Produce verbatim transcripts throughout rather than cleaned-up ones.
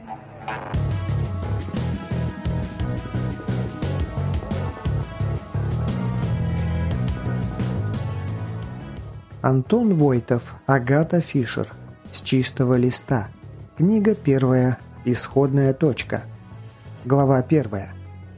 Антон Войтов, Агата Фишер. С чистого листа. Книга первая. Исходная точка. Глава первая.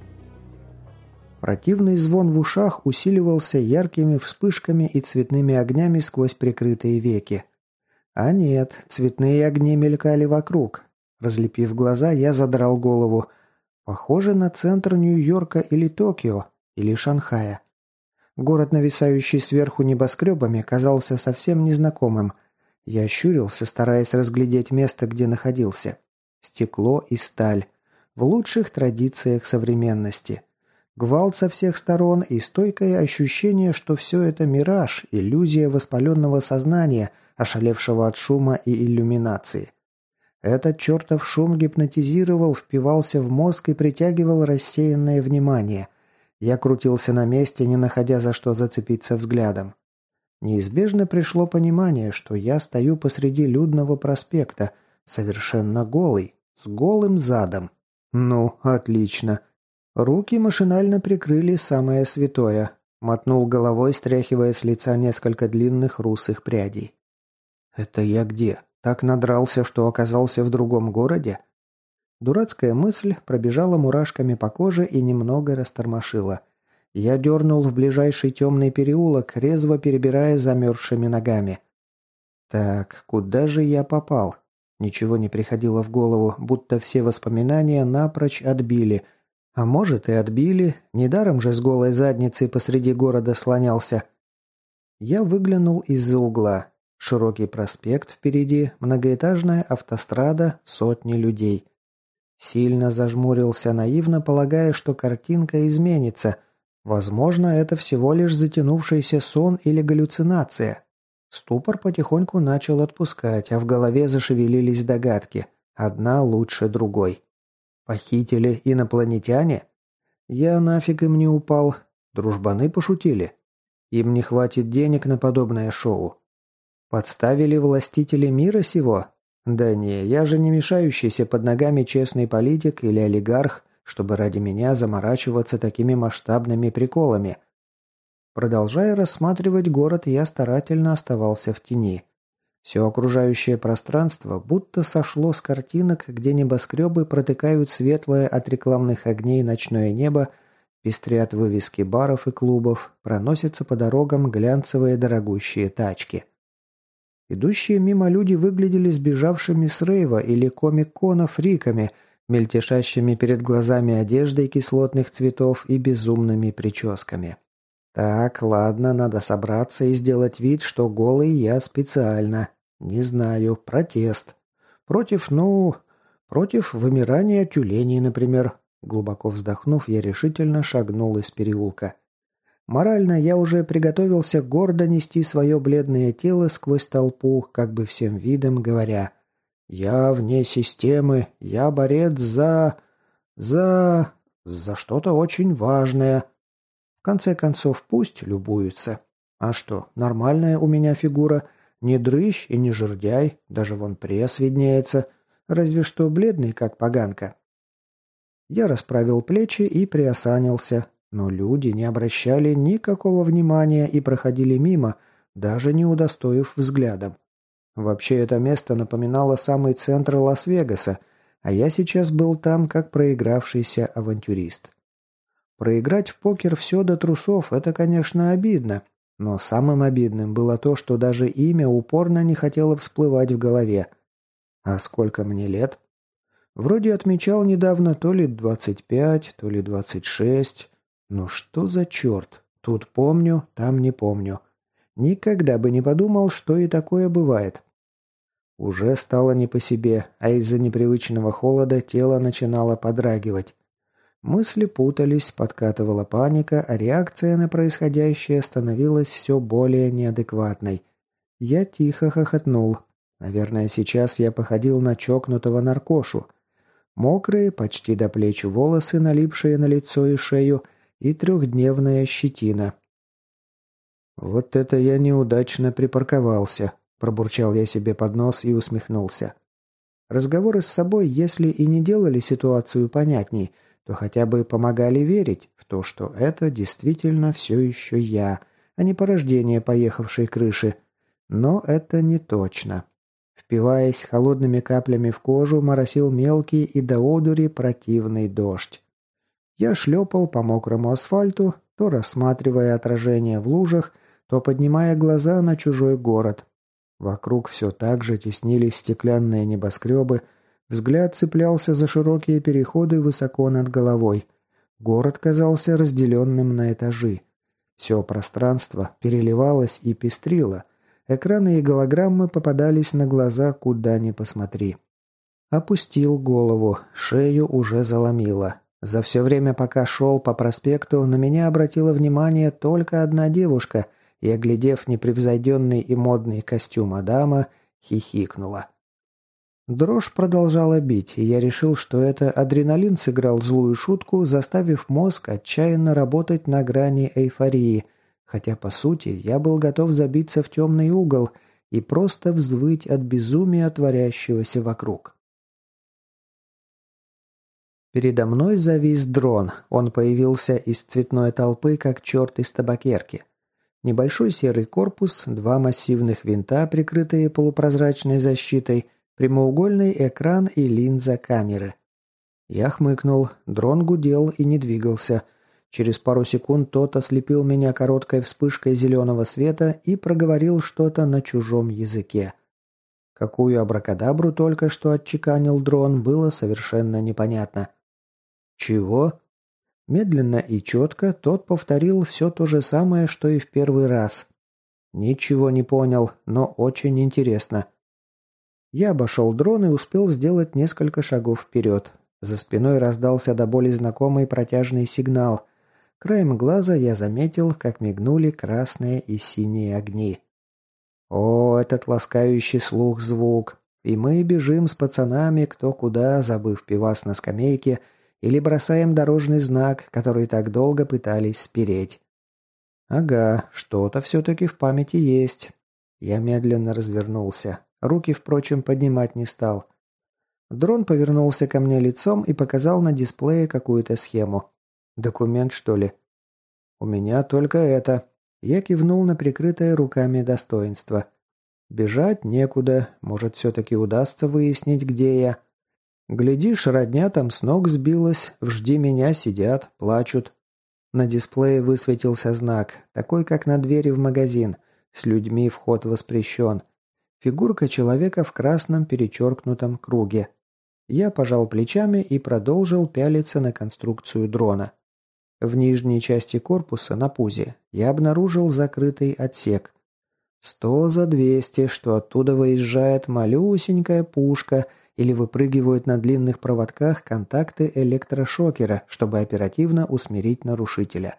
Противный звон в ушах усиливался яркими вспышками и цветными огнями сквозь прикрытые веки. А нет, цветные огни мелькали вокруг. Разлепив глаза, я задрал голову. Похоже на центр Нью-Йорка или Токио, или Шанхая. Город, нависающий сверху небоскребами, казался совсем незнакомым. Я щурился, стараясь разглядеть место, где находился. Стекло и сталь. В лучших традициях современности. Гвалт со всех сторон и стойкое ощущение, что все это мираж, иллюзия воспаленного сознания, ошалевшего от шума и иллюминации. Этот чертов шум гипнотизировал, впивался в мозг и притягивал рассеянное внимание. Я крутился на месте, не находя за что зацепиться взглядом. Неизбежно пришло понимание, что я стою посреди людного проспекта, совершенно голый, с голым задом. Ну, отлично. Руки машинально прикрыли самое святое. Мотнул головой, стряхивая с лица несколько длинных русых прядей. Это я где? Так надрался, что оказался в другом городе? Дурацкая мысль пробежала мурашками по коже и немного растормошила. Я дернул в ближайший темный переулок, резво перебирая замерзшими ногами. Так, куда же я попал? Ничего не приходило в голову, будто все воспоминания напрочь отбили. А может и отбили, недаром же с голой задницей посреди города слонялся. Я выглянул из-за угла. Широкий проспект впереди, многоэтажная автострада, сотни людей. Сильно зажмурился, наивно полагая, что картинка изменится. Возможно, это всего лишь затянувшийся сон или галлюцинация. Ступор потихоньку начал отпускать, а в голове зашевелились догадки. Одна лучше другой. Похитили инопланетяне? Я нафиг им не упал. Дружбаны пошутили. Им не хватит денег на подобное шоу. Подставили властители мира сего? Да не, я же не мешающийся под ногами честный политик или олигарх, чтобы ради меня заморачиваться такими масштабными приколами. Продолжая рассматривать город, я старательно оставался в тени. Все окружающее пространство будто сошло с картинок, где небоскребы протыкают светлое от рекламных огней ночное небо, пестрят вывески баров и клубов, проносятся по дорогам глянцевые дорогущие тачки. Идущие мимо люди выглядели сбежавшими с рейва или комик-кона фриками, мельтешащими перед глазами одеждой кислотных цветов и безумными прическами. Так, ладно, надо собраться и сделать вид, что голый я специально. Не знаю, протест. Против, ну... Против вымирания тюленей, например. Глубоко вздохнув, я решительно шагнул из переулка. Морально я уже приготовился гордо нести свое бледное тело сквозь толпу, как бы всем видом говоря: «Я вне системы, я борец за... за... за что-то очень важное». В конце концов, пусть любуются. А что, нормальная у меня фигура, не дрыщ и не жердяй, даже вон пресс виднеется, разве что бледный, как поганка. Я расправил плечи и приосанился. Но люди не обращали никакого внимания и проходили мимо, даже не удостоив взглядом. Вообще это место напоминало самый центр Лас-Вегаса, а я сейчас был там как проигравшийся авантюрист. Проиграть в покер все до трусов – это, конечно, обидно, но самым обидным было то, что даже имя упорно не хотело всплывать в голове. А сколько мне лет? Вроде отмечал недавно то ли двадцать пять, то ли двадцать шесть... Ну что за черт? Тут помню, там не помню. Никогда бы не подумал, что и такое бывает. Уже стало не по себе, а из-за непривычного холода тело начинало подрагивать. Мысли путались, подкатывала паника, а реакция на происходящее становилась все более неадекватной. Я тихо хохотнул. Наверное, сейчас я походил на чокнутого наркошу. Мокрые, почти до плеч волосы, налипшие на лицо и шею, и трехдневная щетина. «Вот это я неудачно припарковался», – пробурчал я себе под нос и усмехнулся. Разговоры с собой, если и не делали ситуацию понятней, то хотя бы помогали верить в то, что это действительно все еще я, а не порождение поехавшей крыши. Но это не точно. Впиваясь холодными каплями в кожу, моросил мелкий и до одури противный дождь. Я шлепал по мокрому асфальту, то рассматривая отражение в лужах, то поднимая глаза на чужой город. Вокруг все так же теснились стеклянные небоскребы, взгляд цеплялся за широкие переходы высоко над головой. Город казался разделенным на этажи. Все пространство переливалось и пестрило. Экраны и голограммы попадались на глаза куда ни посмотри. Опустил голову, шею уже заломило. За все время, пока шел по проспекту, на меня обратила внимание только одна девушка и, оглядев непревзойденный и модный костюм Адама, хихикнула. Дрожь продолжала бить, и я решил, что это адреналин сыграл злую шутку, заставив мозг отчаянно работать на грани эйфории, хотя, по сути, я был готов забиться в темный угол и просто взвыть от безумия, творящегося вокруг. Передо мной завис дрон. Он появился из цветной толпы, как черт из табакерки. Небольшой серый корпус, два массивных винта, прикрытые полупрозрачной защитой, прямоугольный экран и линза камеры. Я хмыкнул, дрон гудел и не двигался. Через пару секунд тот ослепил меня короткой вспышкой зеленого света и проговорил что-то на чужом языке. Какую абракадабру только что отчеканил дрон, было совершенно непонятно. «Чего?» Медленно и четко тот повторил все то же самое, что и в первый раз. Ничего не понял, но очень интересно. Я обошел дрон и успел сделать несколько шагов вперед. За спиной раздался до боли знакомый протяжный сигнал. Краем глаза я заметил, как мигнули красные и синие огни. О, этот ласкающий слух звук. И мы бежим с пацанами кто куда, забыв пивас на скамейке, или бросаем дорожный знак, который так долго пытались спереть. Ага, что-то все-таки в памяти есть. Я медленно развернулся. Руки, впрочем, поднимать не стал. Дрон повернулся ко мне лицом и показал на дисплее какую-то схему. Документ, что ли? У меня только это. Я кивнул на прикрытое руками достоинство. Бежать некуда, может, все-таки удастся выяснить, где я. Глядишь, родня там с ног сбилась, в «Жди меня» сидят, плачут. На дисплее высветился знак, такой, как на двери в магазин. С людьми вход воспрещен. Фигурка человека в красном перечеркнутом круге. Я пожал плечами и продолжил пялиться на конструкцию дрона. В нижней части корпуса, на пузе, я обнаружил закрытый отсек. Сто за двести, что оттуда выезжает малюсенькая пушка или выпрыгивают на длинных проводках контакты электрошокера, чтобы оперативно усмирить нарушителя.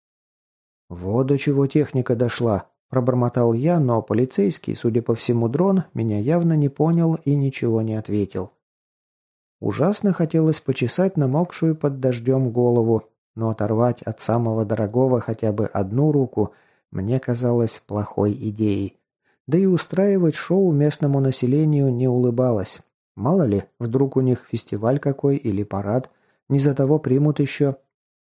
Вот до чего техника дошла, пробормотал я, но полицейский, судя по всему дрон, меня явно не понял и ничего не ответил. Ужасно хотелось почесать намокшую под дождем голову, но оторвать от самого дорогого хотя бы одну руку мне казалось плохой идеей. Да и устраивать шоу местному населению не улыбалось. Мало ли, вдруг у них фестиваль какой или парад, не за того примут еще.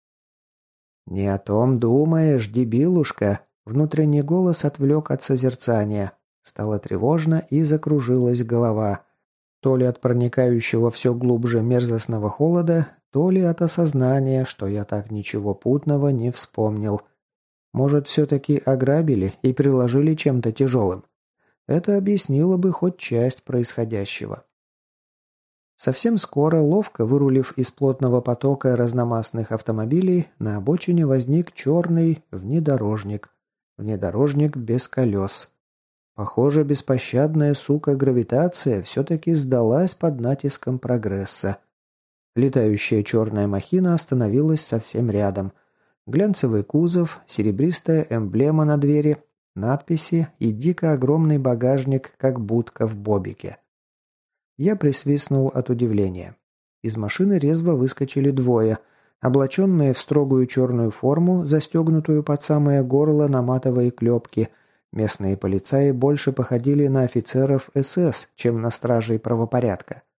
«Не о том думаешь, дебилушка!» Внутренний голос отвлек от созерцания. Стало тревожно и закружилась голова. То ли от проникающего все глубже мерзостного холода, то ли от осознания, что я так ничего путного не вспомнил. Может, все-таки ограбили и приложили чем-то тяжелым? Это объяснило бы хоть часть происходящего. Совсем скоро, ловко вырулив из плотного потока разномастных автомобилей, на обочине возник черный внедорожник. Внедорожник без колес. Похоже, беспощадная сука гравитация все-таки сдалась под натиском прогресса. Летающая черная махина остановилась совсем рядом. Глянцевый кузов, серебристая эмблема на двери, надписи и дико огромный багажник, как будка в бобике. Я присвистнул от удивления. Из машины резво выскочили двое, облаченные в строгую черную форму, застегнутую под самое горло на матовые клепки. Местные полицаи больше походили на офицеров эс эс, чем на стражей правопорядка.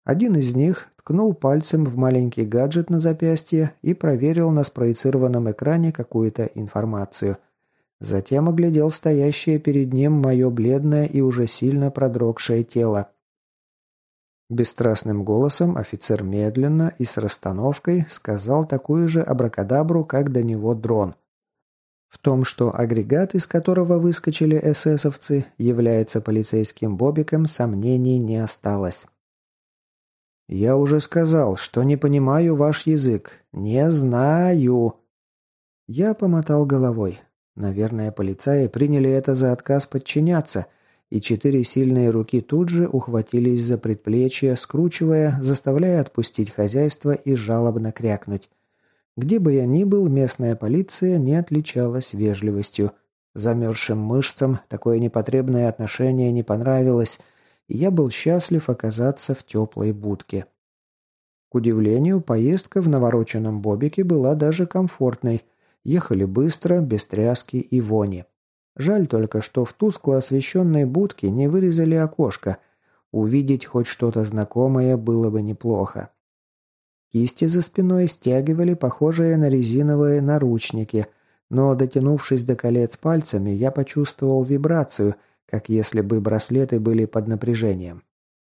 Один из них ткнул пальцем в маленький гаджет на запястье и проверил на спроецированном экране какую-то информацию. Затем оглядел стоящее перед ним мое бледное и уже сильно продрогшее тело. Бесстрастным голосом офицер медленно и с расстановкой сказал такую же абракадабру, как до него дрон. В том, что агрегат, из которого выскочили эсэсовцы, является полицейским бобиком, сомнений не осталось. «Я уже сказал, что не понимаю ваш язык. Не знаю!» Я помотал головой. Наверное, полицаи приняли это за отказ подчиняться, и четыре сильные руки тут же ухватились за предплечье, скручивая, заставляя отпустить хозяйство и жалобно крякнуть. Где бы я ни был, местная полиция не отличалась вежливостью. Замерзшим мышцам такое непотребное отношение не понравилось, и я был счастлив оказаться в теплой будке. К удивлению, поездка в навороченном бобике была даже комфортной. Ехали быстро, без тряски и вони. Жаль только, что в тускло освещенной будке не вырезали окошко. Увидеть хоть что-то знакомое было бы неплохо. Кисти за спиной стягивали похожие на резиновые наручники, но, дотянувшись до колец пальцами, я почувствовал вибрацию, как если бы браслеты были под напряжением.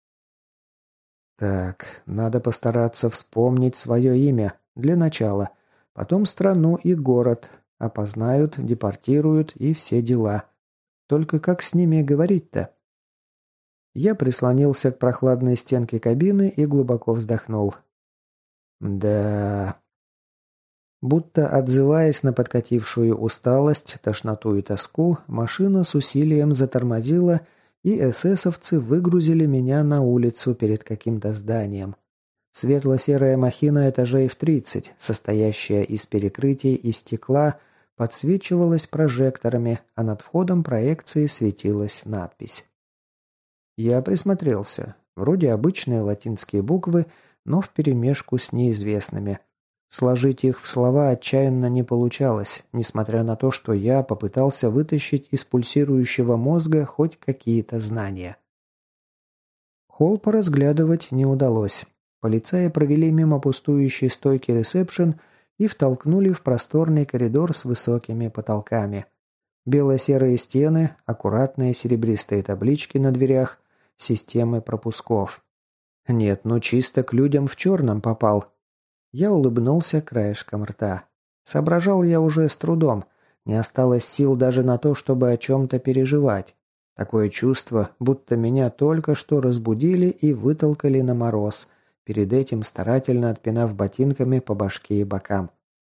Так, надо постараться вспомнить свое имя, для начала, потом страну и город, опознают, депортируют и все дела. Только как с ними говорить-то? Я прислонился к прохладной стенке кабины и глубоко вздохнул. Да... Будто отзываясь на подкатившую усталость, тошноту и тоску, машина с усилием затормозила, и эсэсовцы выгрузили меня на улицу перед каким-то зданием. Светло-серая махина этажей в тридцать, состоящая из перекрытий и стекла, подсвечивалась прожекторами, а над входом проекции светилась надпись. Я присмотрелся. Вроде обычные латинские буквы, но вперемешку с неизвестными. Сложить их в слова отчаянно не получалось, несмотря на то, что я попытался вытащить из пульсирующего мозга хоть какие-то знания. Холл поразглядывать не удалось. Полицаи провели мимо пустующей стойки ресепшн и втолкнули в просторный коридор с высокими потолками. Бело-серые стены, аккуратные серебристые таблички на дверях, системы пропусков. Нет, ну чисто к людям в черном попал. Я улыбнулся краешком рта. Соображал я уже с трудом. Не осталось сил даже на то, чтобы о чем-то переживать. Такое чувство, будто меня только что разбудили и вытолкали на мороз, перед этим старательно отпинав ботинками по башке и бокам.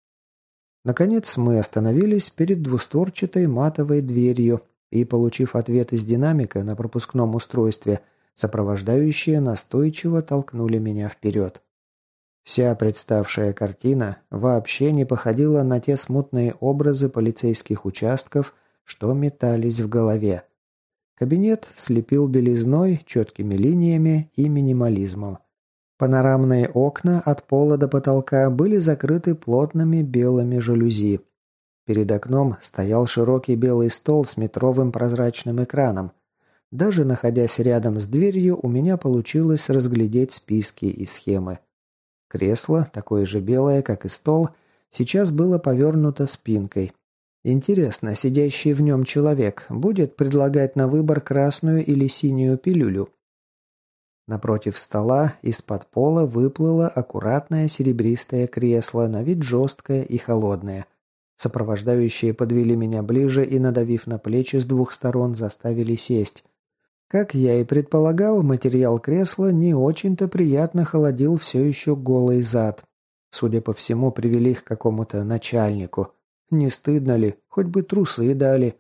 Наконец мы остановились перед двустворчатой матовой дверью и, получив ответ из динамика на пропускном устройстве, сопровождающие настойчиво толкнули меня вперед. Вся представшая картина вообще не походила на те смутные образы полицейских участков, что метались в голове. Кабинет слепил белизной, четкими линиями и минимализмом. Панорамные окна от пола до потолка были закрыты плотными белыми жалюзи. Перед окном стоял широкий белый стол с метровым прозрачным экраном. Даже находясь рядом с дверью, у меня получилось разглядеть списки и схемы. Кресло, такое же белое, как и стол, сейчас было повернуто спинкой. Интересно, сидящий в нем человек будет предлагать на выбор красную или синюю пилюлю? Напротив стола из-под пола выплыло аккуратное серебристое кресло, на вид жесткое и холодное. Сопровождающие подвели меня ближе и, надавив на плечи с двух сторон, заставили сесть. Как я и предполагал, материал кресла не очень-то приятно холодил все еще голый зад. Судя по всему, привели к какому-то начальнику. Не стыдно ли? Хоть бы трусы дали.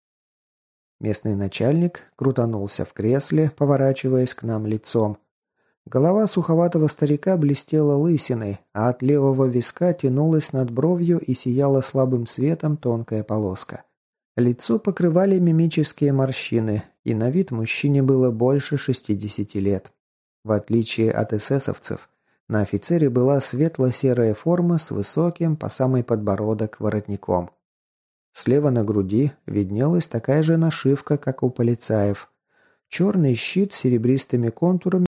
Местный начальник крутанулся в кресле, поворачиваясь к нам лицом. Голова суховатого старика блестела лысиной, а от левого виска тянулась над бровью и сияла слабым светом тонкая полоска. Лицо покрывали мимические морщины, и на вид мужчине было больше шестидесяти лет. В отличие от эсэсовцев, на офицере была светло-серая форма с высоким по самый подбородок воротником. Слева на груди виднелась такая же нашивка, как у полицаев. Черный щит с серебристыми контурами